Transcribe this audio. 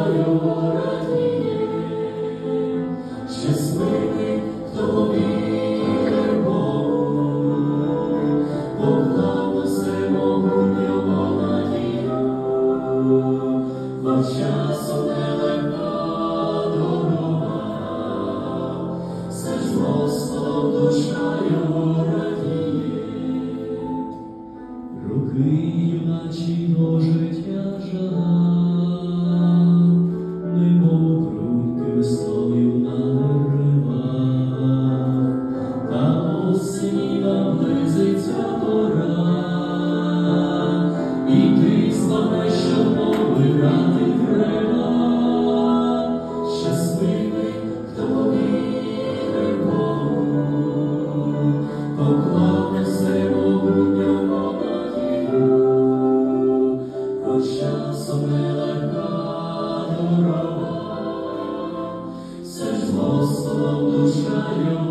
його радіє, щасливий, хто віри Богу, поклав усе могутнього надію, бо часом нелегка дорога, все ж з Господом душа його радіє. Роки юначого життя жага, немов пруть весною наривав, та осені наблизиться пора, і ти славе, що повирати треба. Щасливий, хто вірить Богу, поклав на себе могутнього надію, хоч часом нелегка дорога, все ж з Господом душа його